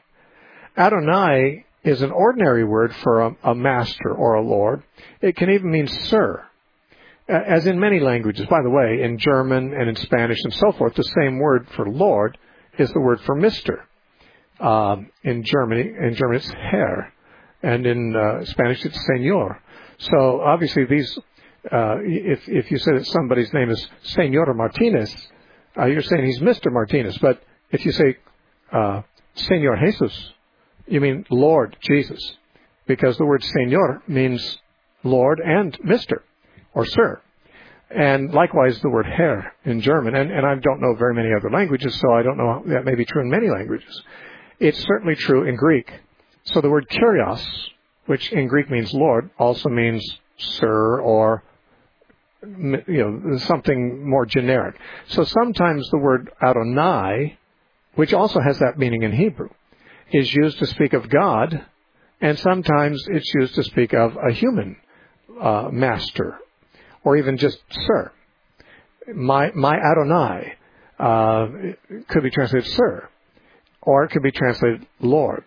Adonai is an ordinary word for a, a master or a lord. It can even mean sir, as in many languages. By the way, in German and in Spanish and so forth, the same word for Lord is the word for Mister. Um, in Germany, in German it's Herr, and in uh, Spanish it's Señor. So obviously, these, uh, if if you say that somebody's name is Señor Martinez, uh, you're saying he's Mister Martinez. But if you say uh, Señor Jesus, you mean Lord Jesus, because the word Señor means Lord and Mister or Sir. And likewise, the word Herr in German, and, and I don't know very many other languages, so I don't know, that may be true in many languages. It's certainly true in Greek. So the word Kyrios, which in Greek means Lord, also means Sir or, you know, something more generic. So sometimes the word Adonai, which also has that meaning in Hebrew, is used to speak of God, and sometimes it's used to speak of a human uh, master, or even just sir. My my Adonai uh, could be translated sir, or it could be translated Lord.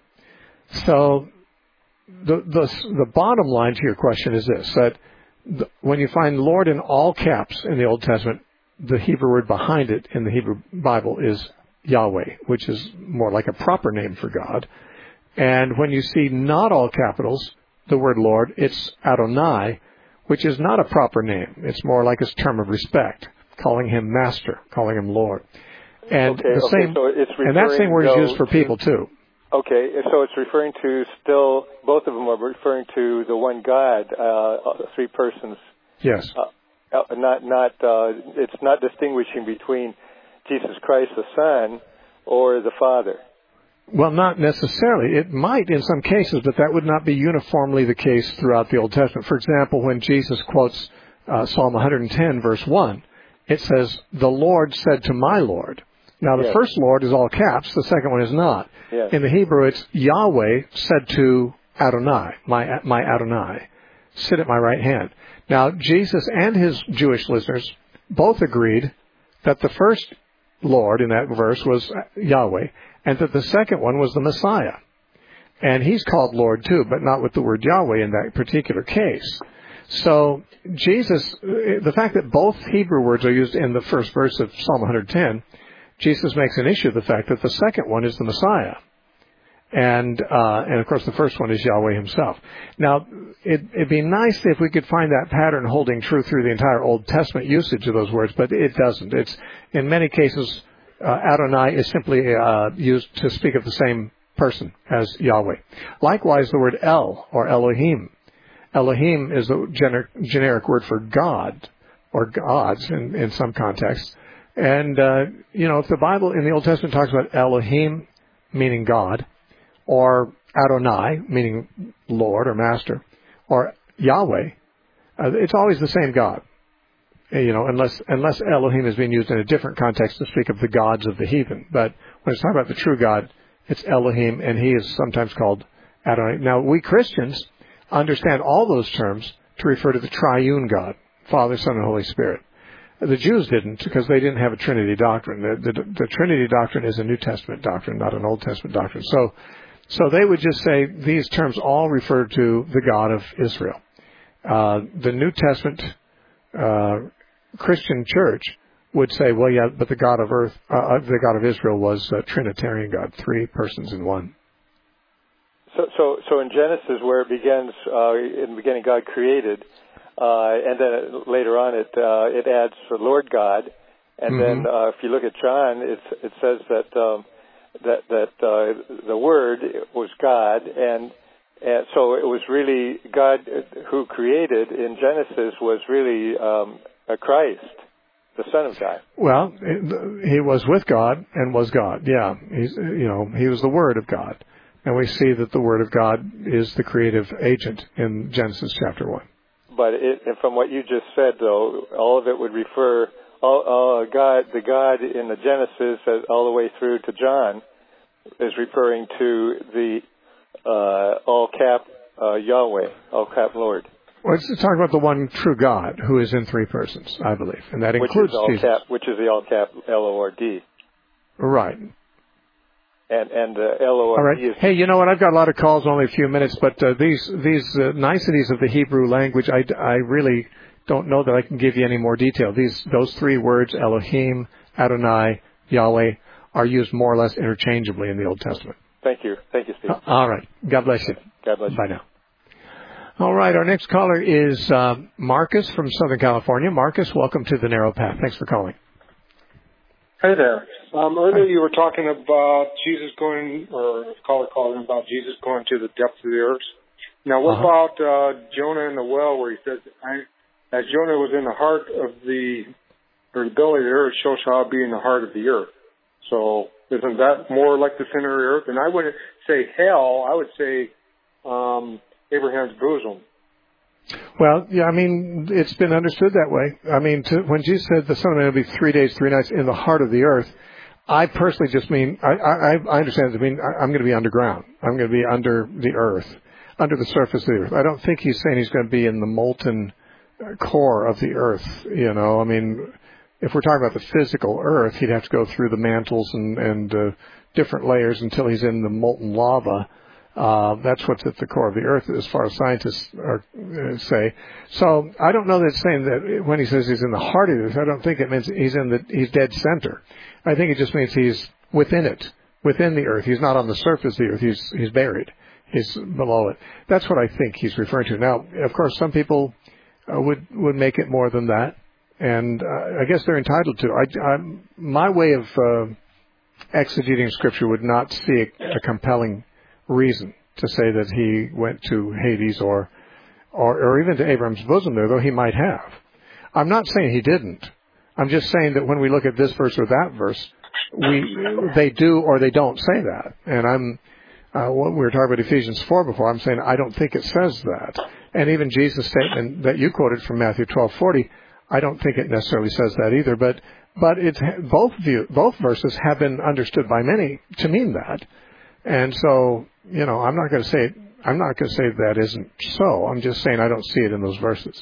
So the the the bottom line to your question is this: that the, when you find Lord in all caps in the Old Testament, the Hebrew word behind it in the Hebrew Bible is Yahweh, which is more like a proper name for God. And when you see not all capitals, the word Lord, it's Adonai, which is not a proper name. It's more like a term of respect, calling him master, calling him Lord. And okay, the okay, same, so it's and that same word is used for people too. Okay, so it's referring to still, both of them are referring to the one God, uh, three persons. Yes. Uh, not, not, uh, it's not distinguishing between Jesus Christ the Son or the Father. Well, not necessarily. It might in some cases, but that would not be uniformly the case throughout the Old Testament. For example, when Jesus quotes uh, Psalm one ten, verse one, it says, "The Lord said to my Lord." Now, the yes. first Lord is all caps. The second one is not. Yes. In the Hebrew, it's Yahweh said to Adonai, my, my Adonai, sit at my right hand. Now, Jesus and his Jewish listeners both agreed that the first Lord in that verse was Yahweh, and that the second one was the Messiah. And he's called Lord too, but not with the word Yahweh in that particular case. So Jesus, the fact that both Hebrew words are used in the first verse of Psalm one ten, Jesus makes an issue of the fact that the second one is the Messiah. And, uh, and of course the first one is Yahweh himself. Now, it, it'd be nice if we could find that pattern holding true through the entire Old Testament usage of those words, but it doesn't. It's, in many cases, uh, Adonai is simply, uh, used to speak of the same person as Yahweh. Likewise, the word El, or Elohim. Elohim is a gener- generic word for God, or gods in, in some contexts. And, uh, you know, if the Bible in the Old Testament talks about Elohim, meaning God, or Adonai, meaning Lord or Master, or Yahweh, uh, it's always the same God. You know, unless unless Elohim is being used in a different context to speak of the gods of the heathen. But when it's talking about the true God, it's Elohim, and he is sometimes called Adonai. Now, we Christians understand all those terms to refer to the triune God, Father, Son, and Holy Spirit. The Jews didn't, because they didn't have a Trinity doctrine. The, the, the Trinity doctrine is a New Testament doctrine, not an Old Testament doctrine. So, so they would just say these terms all refer to the God of Israel. Uh, the New Testament uh, Christian church would say, well, yeah, but the God of Earth, uh, the God of Israel was a Trinitarian God, three persons in one. So, so, so in Genesis, where it begins, uh, in the beginning, God created, uh, and then it, later on, it uh, it adds the Lord God, and mm-hmm. then uh, if you look at John, it's, it says that um, that that uh, the Word was God, and, and so it was really God who created in Genesis was really um, a Christ, the Son of God. Well, he was with God and was God. Yeah, he's you know he was the Word of God. And we see that the Word of God is the creative agent in Genesis chapter one. But it, and from what you just said, though, all of it would refer, all, all God, the God in the Genesis, all the way through to John, is referring to the uh, all cap uh, Yahweh, all cap Lord. Well, it's talking about the one true God who is in three persons, I believe, and that which includes is all Jesus. Cap, which is the all cap L O R D. Right. And and uh, L O R D All right. is... Hey, you know what? I've got a lot of calls, only a few minutes, but uh, these these uh, niceties of the Hebrew language, I, I really don't know that I can give you any more detail. These those three words, Elohim, Adonai, Yahweh, are used more or less interchangeably in the Old Testament. Thank you. Thank you, Steve. Uh, all right. God bless you. God bless you. Bye now. All right. Our next caller is uh, Marcus from Southern California. Marcus, welcome to the Narrow Path. Thanks for calling. Hey there. Um, earlier you were talking about Jesus going, or a caller calling about Jesus going to the depths of the earth. Now, what uh-huh. about uh, Jonah in the well, where he says, I, as Jonah was in the heart of the, or the belly of the earth, so shall I be in the heart of the earth. So isn't that more like the center of the earth? And I wouldn't say hell, I would say um, Abraham's bosom. Well, yeah, I mean, it's been understood that way. I mean, to, when Jesus said the Son of Man will be three days, three nights in the heart of the earth, I personally just mean, I, I, I understand it. I mean, I, I'm going to be underground. I'm going to be under the earth, under the surface of the earth. I don't think he's saying he's going to be in the molten core of the earth, you know. I mean, if we're talking about the physical earth, he'd have to go through the mantles and, and uh, different layers until he's in the molten lava. Uh, that's what's at the core of the earth, as far as scientists are, uh, say. So I don't know that it's saying that when he says he's in the heart of the earth, I don't think it means he's in the he's dead center. I think it just means he's within it, within the earth. He's not on the surface of the earth. He's he's buried. He's below it. That's what I think he's referring to. Now, of course, some people uh, would would make it more than that, and uh, I guess they're entitled to. I, I my way of uh, exegeting Scripture would not see a, a compelling reason to say that he went to Hades or, or or even to Abraham's bosom there, though he might have. I'm not saying he didn't. I'm just saying that when we look at this verse or that verse, we they do or they don't say that. And I'm uh, we were talking about Ephesians four before. I'm saying I don't think it says that. And even Jesus' statement that you quoted from Matthew twelve forty, I don't think it necessarily says that either. But but it's both view both verses have been understood by many to mean that. And so, you know, I'm not going to say I'm not going to say that isn't so. I'm just saying I don't see it in those verses.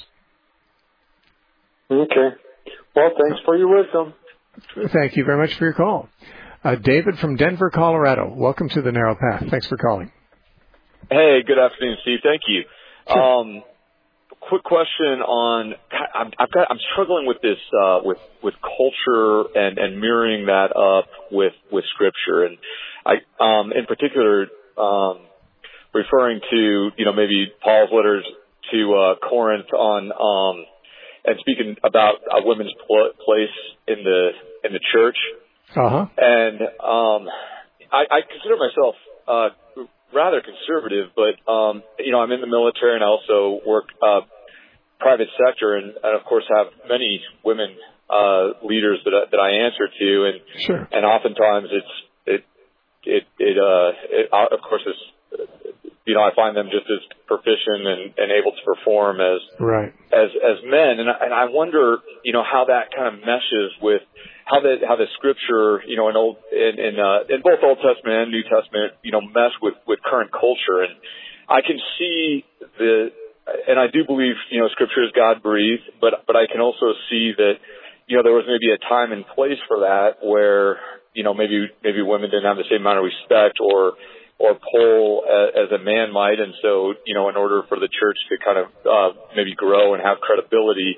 Okay. Well, thanks for your wisdom. Thank you very much for your call. Uh, David from Denver, Colorado. Welcome to the Narrow Path. Thanks for calling. Hey, good afternoon, Steve. Thank you. Sure. Um, quick question on I'm, I've got I'm struggling with this uh, with with culture and, and mirroring that up with with Scripture, and I um, in particular um, referring to you know maybe Paul's letters to uh, Corinth on um, and speaking about a women's pl- place in the in the church. Uh-huh. And um, I, I consider myself uh, rather conservative, but um, you know I'm in the military and I also work uh, private sector, and, and of course have many women uh, leaders that I, that I answer to, and sure. and oftentimes it's it it, it, uh, it, of course, is, you know, I find them just as proficient and, and able to perform as right. as as men, and I, and I wonder, you know, how that kind of meshes with how the how the scripture, you know, in old in in, uh, in both Old Testament and New Testament, you know, mesh with with current culture, and I can see the, and I do believe, you know, scripture is God breathed, but but I can also see that, you know, there was maybe a time and place for that where, you know, maybe maybe women didn't have the same amount of respect or or pull as a man might, and so, you know, in order for the church to kind of uh, maybe grow and have credibility,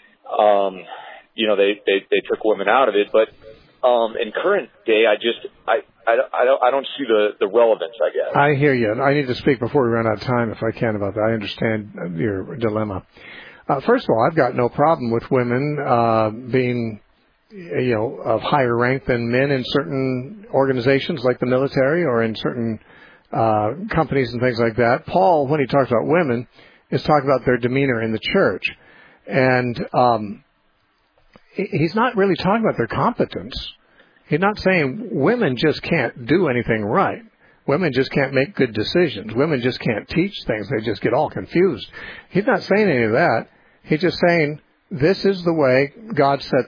um, you know, they, they they took women out of it. But um, in current day, I just I I, I don't I don't see the, the relevance, I guess. I hear you. I need to speak before we run out of time, if I can, about that. I understand your dilemma. Uh, first of all, I've got no problem with women uh, being, you know, of higher rank than men in certain organizations like the military or in certain uh, companies and things like that. Paul, when he talks about women, is talking about their demeanor in the church. And um, he's not really talking about their competence. He's not saying women just can't do anything right. Women just can't make good decisions. Women just can't teach things. They just get all confused. He's not saying any of that. He's just saying this is the way God set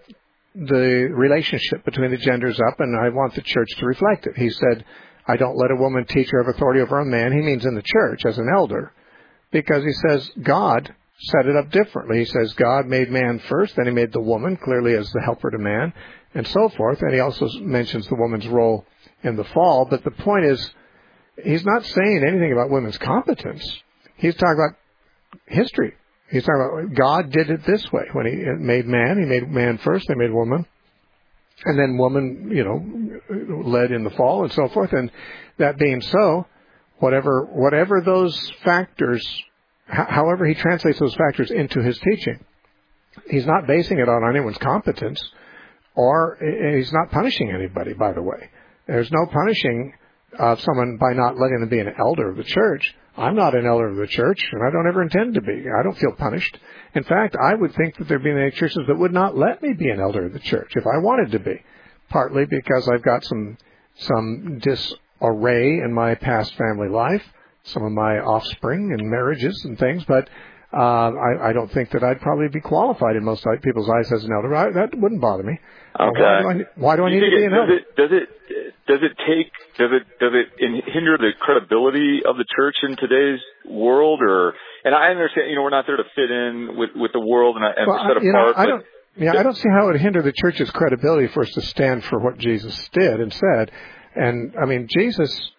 the relationship between the genders up, and I want the church to reflect it. He said, I don't let a woman teach or have authority over a man. He means in the church as an elder, because he says God set it up differently. He says God made man first, then he made the woman clearly as the helper to man, and so forth. And he also mentions the woman's role in the fall. But the point is, he's not saying anything about women's competence. He's talking about history. He's talking about God did it this way. When he made man, he made man first, then made woman. And then woman, you know, led in the fall and so forth. And that being so, whatever whatever those factors, however he translates those factors into his teaching, he's not basing it on anyone's competence, or he's not punishing anybody, by the way. There's no punishing of someone by not letting them be an elder of the church. I'm not an elder of the church, and I don't ever intend to be. I don't feel punished. In fact, I would think that there'd be many churches that would not let me be an elder of the church if I wanted to be, partly because I've got some some disarray in my past family life, some of my offspring and marriages and things, but uh, I, I don't think that I'd probably be qualified in most people's eyes as an elder. I, that wouldn't bother me. Okay. Why do I, why do I need to be it, an elder? Does it, does it does it take does it does it hinder the credibility of the church in today's world? Or and I understand, you know, we're not there to fit in with, with the world and, and well, set you apart. Know, I don't. Yeah, I don't see how it would hinder the church's credibility for us to stand for what Jesus did and said. And I mean, Jesus,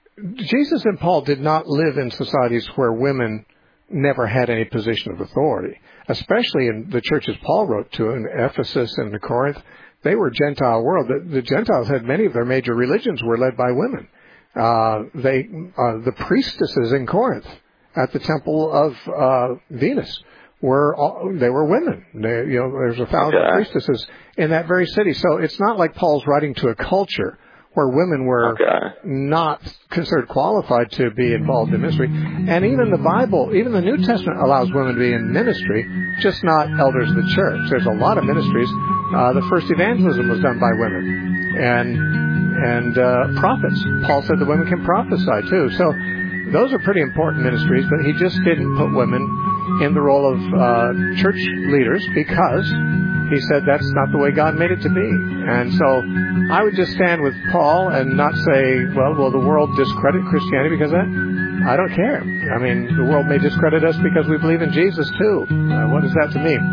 Jesus and Paul did not live in societies where women never had any position of authority, especially in the churches Paul wrote to in Ephesus and Corinth. They were Gentile world. The, the Gentiles had many of their major religions were led by women. Uh, they, uh, the priestesses in Corinth at the temple of uh, Venus were all, they were women. They, you know, there's a thousand okay. priestesses in that very city. So it's not like Paul's writing to a culture where women were okay. not considered qualified to be involved in ministry. And even the Bible, even the New Testament allows women to be in ministry, just not elders of the church. There's a lot of ministries. Uh, the first evangelism was done by women. And and uh, prophets. Paul said the women can prophesy too. So those are pretty important ministries, but he just didn't put women in the role of uh, church leaders because he said that's not the way God made it to be. And so I would just stand with Paul and not say, well, will the world discredit Christianity because of that? I don't care. I mean, the world may discredit us because we believe in Jesus too. Uh, what is that to me?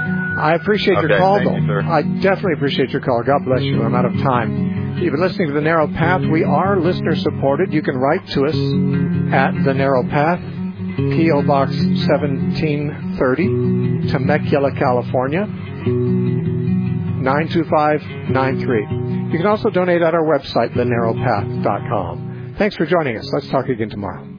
I appreciate okay, your call, though. You, I definitely appreciate your call. God bless you. I'm out of time. You've been listening to The Narrow Path. We are listener-supported. You can write to us at The Narrow Path, P O. Box seventeen thirty, Temecula, California, nine two five nine three. You can also donate at our website, the narrow path dot com. Thanks for joining us. Let's talk again tomorrow.